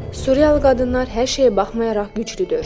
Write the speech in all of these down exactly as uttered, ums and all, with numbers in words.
Suriyalı qadınlar hər şeyə baxmayaraq güclüdür.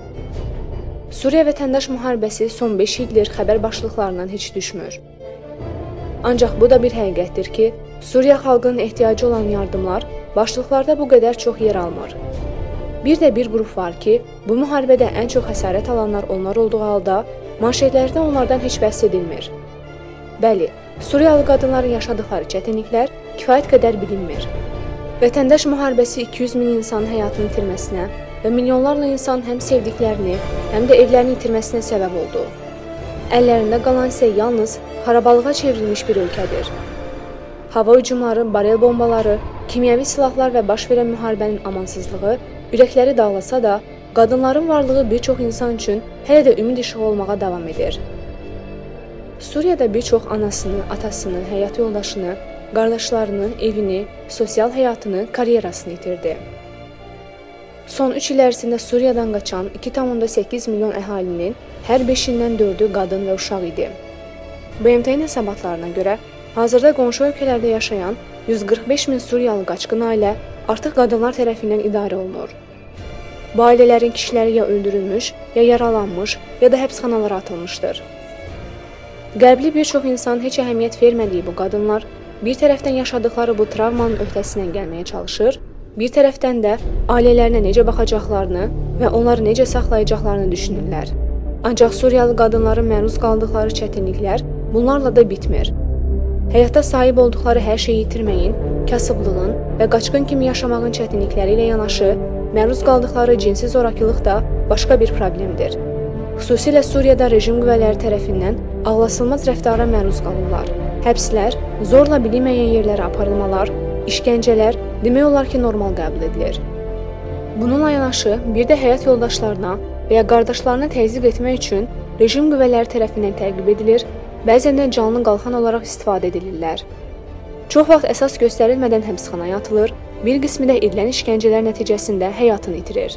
Suriya vətəndaş müharibəsi son beş ildir xəbər başlıqlarından heç düşmür. Ancaq bu da bir həqiqətdir ki, Suriya xalqının ehtiyacı olan yardımlar başlıqlarda bu qədər çox yer almır. Bir də bir qrup var ki, bu müharibədə ən çox xəsarət alanlar onlar olduğu halda, manşetlərdə onlardan heç bəhs edilmir. Bəli, Suriyalı qadınların yaşadıkları çətinliklər kifayət qədər bilinmir. Vətəndaş müharibəsi iki yüz min insanın həyatını itirməsinə və milyonlarla insan həm sevdiklərini, həm də evlərini itirməsinə səbəb oldu. Əllərində qalan isə yalnız xarabalığa çevrilmiş bir ölkədir. Hava hücumları, barel bombaları, kimyəvi silahlar və baş verən müharibənin amansızlığı ürəkləri dağlasa da, qadınların varlığı bir çox insan üçün hələ də ümid işığı olmağa davam edir. Suriyada bir çox anasını, atasını, həyat yoldaşını, qardaşlarını, evini, sosial həyatını, karyerasını itirdi. Son üç il ərzində Suriyadan qaçan iki tam səkkiz milyon əhalinin hər beşindən dördü qadın və uşaq idi. B M T-nin hesabatlarına görə, hazırda qonşu ölkələrdə yaşayan yüz qırx beş min Suriyalı qaçqın ailə artıq qadınlar tərəfindən idarə olunur. Bu ailələrin kişiləri ya öldürülmüş, ya yaralanmış, ya da həbsxanalara atılmışdır. Qərbli bir çox insan heç əhəmiyyət vermədiyi bu qadınlar, bir tərəfdən yaşadıkları bu travmanın öhdəsindən gəlməyə çalışır, bir tərəfdən də ailələrinə necə baxacaqlarını və onları necə saxlayacaqlarını düşünürlər. Ancaq Suriyalı qadınların məruz qaldıqları çətinliklər bunlarla da bitmir. Həyatda sahib olduqları hər şeyi itirməyin, kasıblığın və qaçqın kimi yaşamağın çətinlikləri ilə yanaşı, məruz qaldıqları cinsi zorakılıq da başqa bir problemdir. Xüsusilə Suriyada rejim qüvvələri tərəfindən ağlasılmaz rəftara məruz qalırlar. Həbslər, zorla bilinməyən yerlərə aparılmalar, işgəncələr demək olar ki, normal qəbul edilir. Bununla yanaşı, bir də həyat yoldaşlarına və ya qardaşlarına təzyiq etmək üçün rejim qüvvələri tərəfindən təqib edilir, bəzən də canlı qalxan olaraq istifadə edilirlər. Çox vaxt əsas göstərilmədən həbsxanaya atılır, bir qismi də edilən işgəncələr nəticəsində həyatını itirir.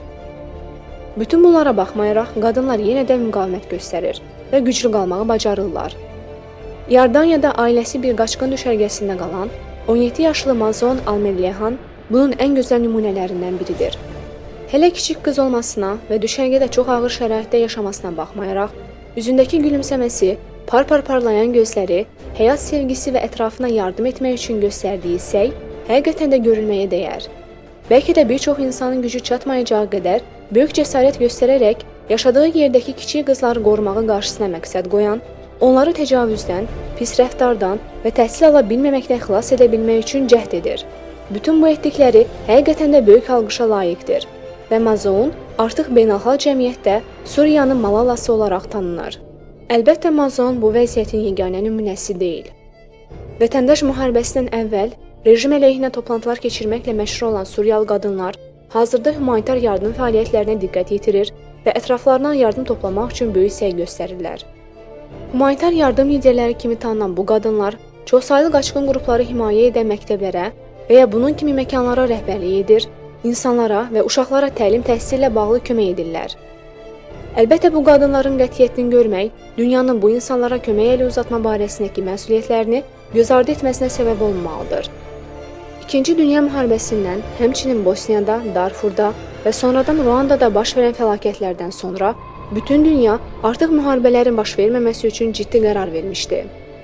Bütün bunlara baxmayaraq, qadınlar yenə də müqavimət göstərir və güclü qalmağı bacarırlar. Yardaniyada ailəsi bir qaçqın düşərgəsində qalan on yeddi yaşlı Mazon Almelihan bunun ən gözəl nümunələrindən biridir. Hələ kiçik qız olmasına və düşərgədə çox ağır şəraitdə yaşamasına baxmayaraq, üzündəki gülümsəməsi, par-par parlayan gözləri, həyat sevgisi və ətrafına yardım etmək üçün göstərdiyi səy həqiqətən də görülməyə dəyər. Bəlkə də bir çox insanın gücü çatmayacağı qədər böyük cəsarət göstərərək yaşadığı yerdəki kiçik qızları qorumağı qarşısına məqsəd qoyan, onları təcavüzdən, pis rəftardan və təhsil ala bilməməkdən xilas edə bilmək üçün cəhd edir. Bütün bu etdikləri həqiqətən də böyük alqışa layiqdir və Mazon artıq beynəlxalq cəmiyyətdə Suriyanın Malalası olaraq tanınır. Əlbəttə Mazon bu vəziyyətin yeganə nümunəsi deyil. Vətəndaş müharibəsindən əvvəl rejim əleyhinə toplantılar keçirməklə məşhur olan Suriyalı qadınlar hazırda humanitar yardım fəaliyyətlərinə diqqət yetirir və ətraflarından yardım toplamaq üçün böyük səy göstərirlər. Humanitar yardım liderləri kimi tanınan bu qadınlar çoxsaylı qaçqın qrupları himayə edən məktəblərə və ya bunun kimi məkanlara rəhbərlik edir, insanlara və uşaqlara təlim təhsillə bağlı kömək edirlər. Əlbəttə bu qadınların qətiyyətini görmək, dünyanın bu insanlara kömək əli uzatma barəsindəki məsuliyyətlərini göz ardı etməsinə səbəb olmamalıdır. İkinci Dünya müharibəsindən, həmçinin Bosniyada, Darfurda və sonradan Ruandada baş verən fəlakətlərdən sonra bütün dünya artıq müharibələrin baş verməməsi üçün ciddi qərar vermişdi.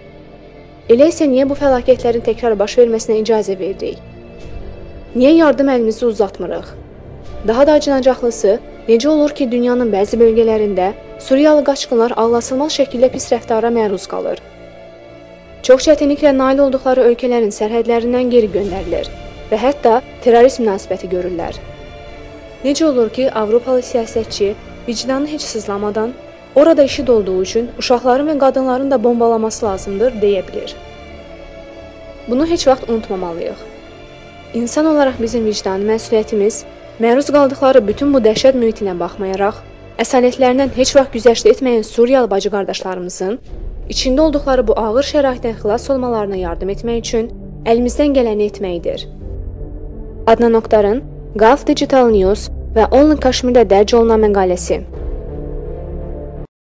Elə isə niyə bu fəlakətlərin təkrar baş verməsinə icazə veririk? Niyə yardım əlimizi uzatmırıq? Daha da acınacaqlısı, necə olur ki, dünyanın bəzi bölgələrində Suriyalı qaçqınlar ağlasılmaz şəkildə pis rəftara məruz qalır? Çox çətinliklə nail olduqları ölkələrin sərhədlərindən geri göndərilir və hətta terrorist münasibəti görürlər. Necə olur ki, Avropalı siyasətçi vicdanı heç sızlamadan, orada işi dolduğu üçün uşaqların və qadınların da bombalaması lazımdır deyə bilir. Bunu heç vaxt unutmamalıyıq. İnsan olaraq bizim vicdani məsuliyyətimiz, məruz qaldıqları bütün bu dəhşət mühitinə baxmayaraq, əsalətlərindən heç vaxt güzəşt etməyən Suriyalı bacı qardaşlarımızın içində olduqları bu ağır şəraitdən xilas olmalarına yardım etmək üçün əlimizdən gələni etməkdir. Adnan Oktarın Gulf Digital News və Only Kashmirdə dərc olunan məqaləsi.